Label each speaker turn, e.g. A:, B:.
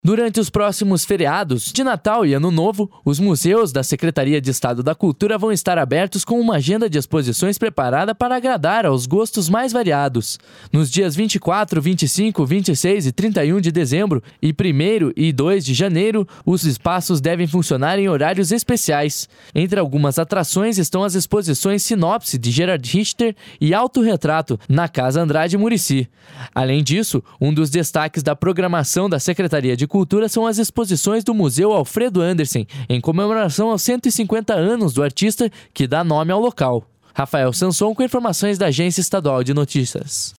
A: Durante os próximos feriados de Natal e Ano Novo, os museus da Secretaria de Estado da Cultura vão estar abertos com uma agenda de exposições preparada para agradar aos gostos mais variados. Nos dias 24, 25, 26 e 31 de dezembro e 1º e 2 de janeiro, os espaços devem funcionar em horários especiais. Entre algumas atrações estão as exposições Sinopse, de Gerhard Richter, e Autorretrato, na Casa Andrade Muricy. Além disso, um dos destaques da programação da Secretaria de Cultura são as exposições do Museu Alfredo Andersen, em comemoração aos 150 anos do artista que dá nome ao local. Rafael Sanson com informações da Agência Estadual de Notícias.